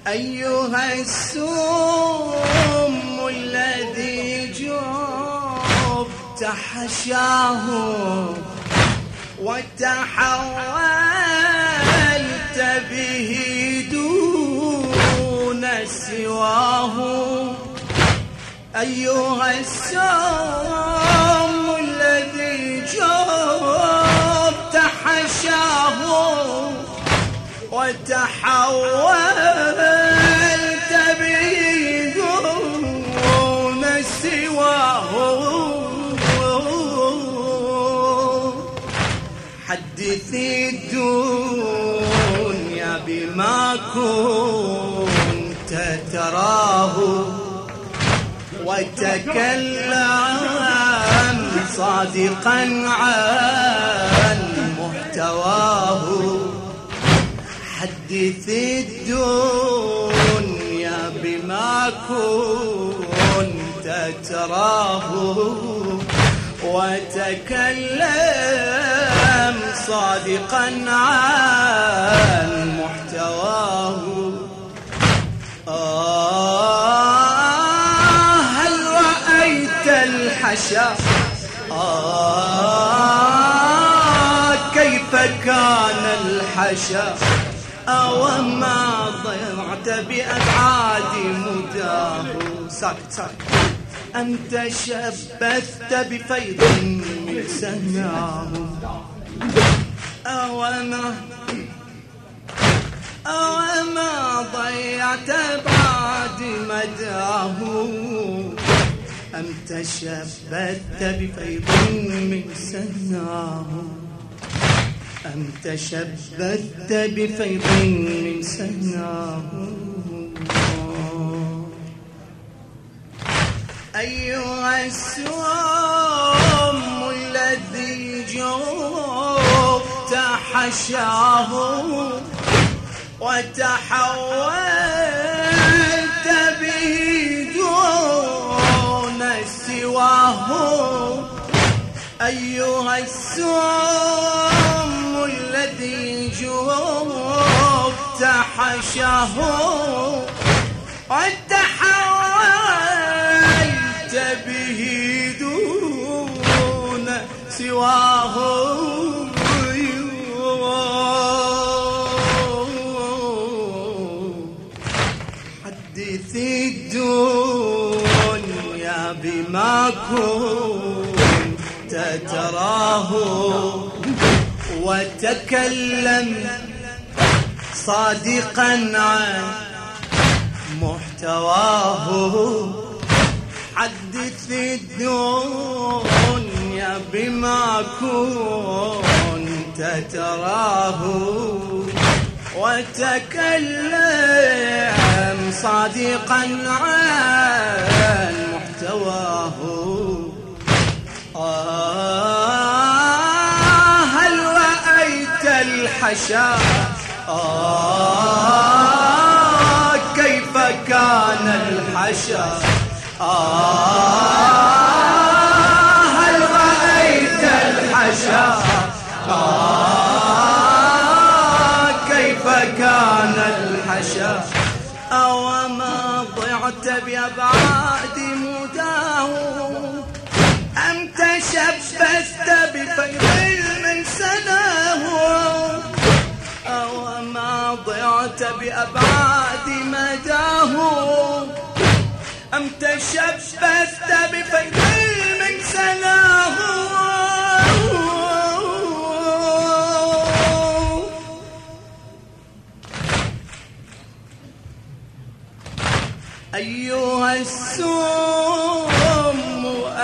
أيها السم الذي جبت حشاه وتحولت به دون سواه. أيها السم الذي جبت حشاه وتحولت به دون سواه. حدث الدنيا بما كنت تراه وتكلم صادقا عن محتواه. حدث الدنيا بما كنت تراه وتكلم صادقا عن محتواه. هل رأيت الحشا كيف كان الحشا وما ضيعت بأبعاد مداه. ساكت ساكت. أنت شبثت بفيض من سناه أوما ضيعت بعد مداه. أنت شبثت بفيض من سناه أنت شبثت بفيض من سناه. أيها السم الذي جبت حشاه وتحولت به دون سواه. أيها السم الذي جبت حشاه وتحولت به دون سواه. حدث الدنيا بما كنت تراه وتكلم صادقا عن محتواه. حدث الدنيا بما كنت تراه وتكلم صادقا عن محتواه. هل رأيت الحشا كيف كان الحشا هل رأيت الحشا كيف كان الحشا وما ضعت بأبعاد مداه. أم تشبثت بفيض من سناه وما ضعت بأبعاد مداه. أم تشبثت بفيض من سناه أيها السم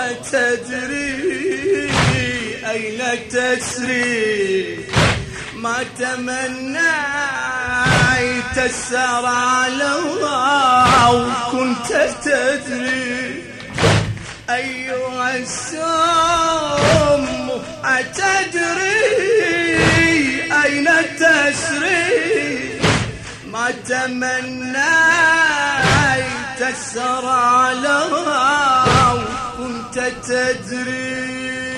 أتدري أين تسري ما تمنيت السرى لو كنت تدري. أيها السم أتدري أين تسري ما تمنيت السرى لو كنت تدري.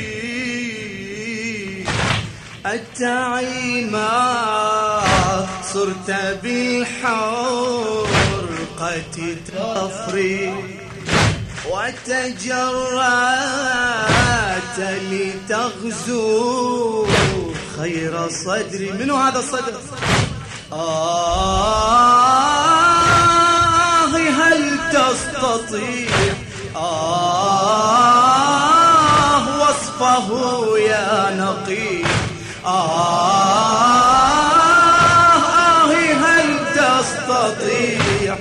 التعي ما صرت بالحرقة تفري وتجرأت لتغزو خير صدري. منو هذا الصدر؟ هل تستطيع وصفه يا نقي؟ هل تستطيع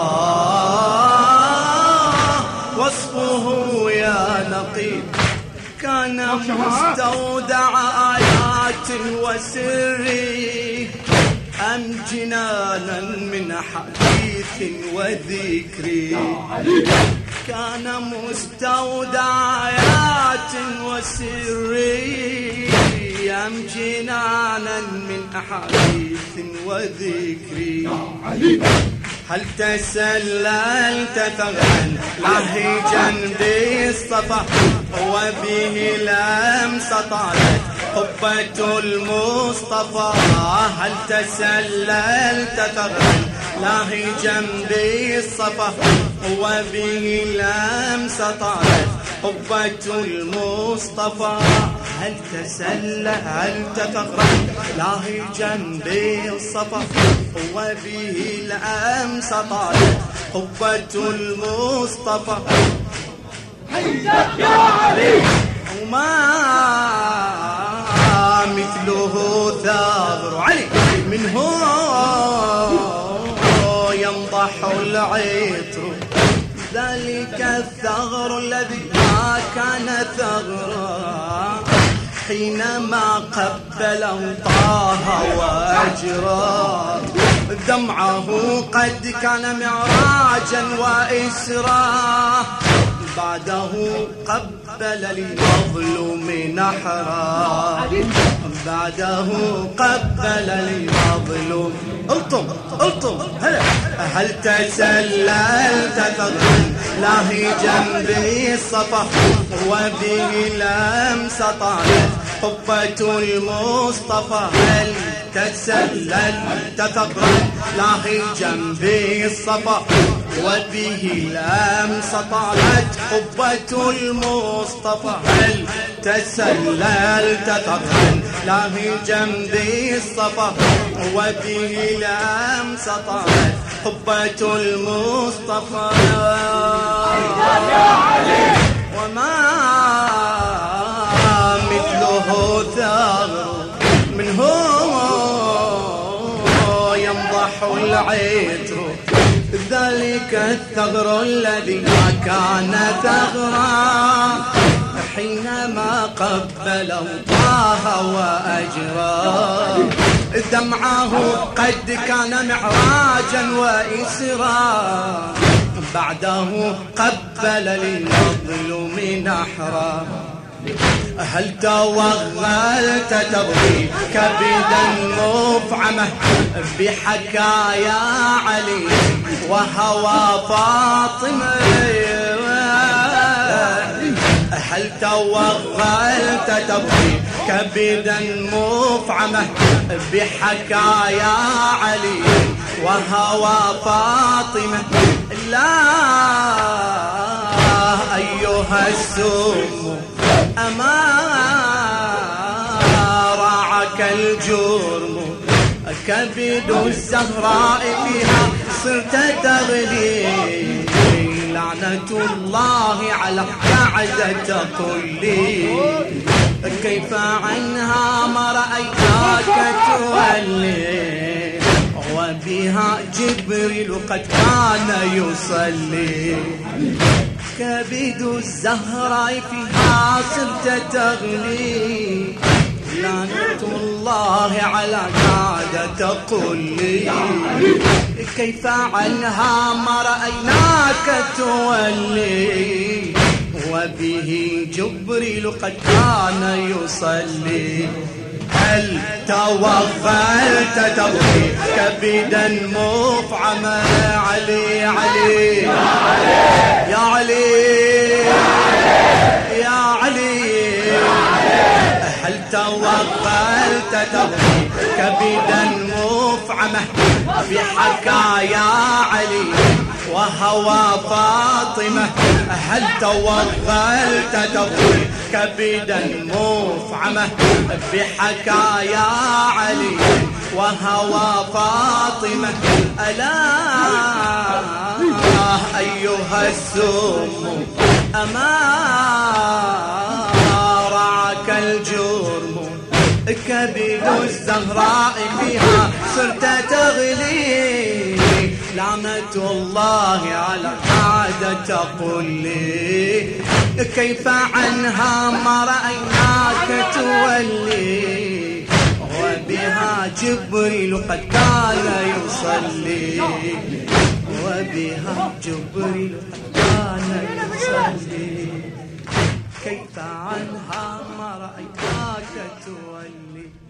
وصفه يا نقي؟ كان مستودع آيات وسر أم جنانا من حديث وذكر؟ كان مستودع آيات وسر أم جنانا من حديث وذكر؟ هل تسللت ثغرا لهجا بالصفا وبه لم سطعت قبة المصطفى؟ هل تسللت ثغرا لهجا بالصفا وبه لم سطعت قبة المصطفى؟ هل تسللت ثغرا لهجا بالصفا وبه لم سطعت قبة المصطفى؟ يا علي وما مثله ثغر علي منه ينضح العطر. ذلك الثغر الذي ما كان ثغرا حينما قبله طه وأجرى. دمعه قد كان معراجا وإسرا بعده قبل للمظلوم نحرا. بعده قبل للمظلوم. الطم هلا. هل تسللت ثغرا لهجا بالصفا وبه لم سطعت قبة المصطفى؟ هل تسللت ثغرا لهجا بالصفا وبه لم سطعت قبة المصطفى؟ هل تسللت ثغرا لهجا بالصفا وبه لم سطعت قبة المصطفى؟ وما مثله ثغر منه ينضح العطر. ذلك الثغر الذي ما كان ثغرا حينما قبله طه وأجرى. دمعه قد كان معراجا وإسرا بعده قبل للمظلوم نحرا. هل توغلت تبغي كبدا مفعمة بحكايا علي وهوى فاطمة؟ هل توغلت تبغي كبدا مفعمة بحكايا علي وهوى فاطمة؟ لا أيها السم أما راعك الجرم كبد الزهراء فيها صرت تغلي. لعنة الله على قعدة كلي كيف عنها ما رأيتك تولي وبها جبريل قد كان يصلي. كبد الزهراء فيها صرت تغلي. لعنة الله على قعدة كلي كيف عنها ما رأيناك تولي وبه جبريل قد كان يصلي. هل توغلت تبغي كبدا مفعما علي علي يا علي يا علي؟ هل توغلت تبغي كبدا مفعما مفعمة بحكايا علي وهوى فاطمة. هل توغلت تطوي كبدا مفعمة بحكايا علي وهوى فاطمة. ألا أيها السم أما رعاك الجرم كبد الزهراء فيها صرت تغلي. لعنة الله على عادة تقول لي كيف عنها ما رأيناك تولي. وبها جبريل قد كان يصلي وبها جبريل قد كان يصلي. كيف عنها ما رأيناك تولي.